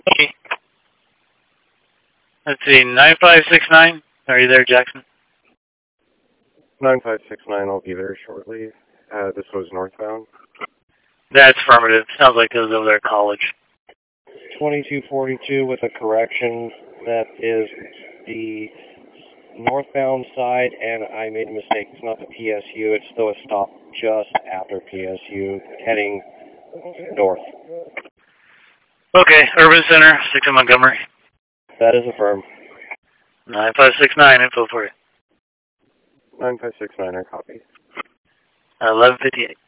Okay. Let's see, 9569. Are you there, Jackson? 9569, I'll be there shortly. This was northbound. That's affirmative. Sounds like it was over there at college. 2242 with a correction. That is the northbound side, and I made a mistake. It's not the PSU. It's still a stop just after PSU, heading north. Okay, Urban Center, 6 in Montgomery. That is affirmed. 9569, info for you. 9569, I copy. 1158.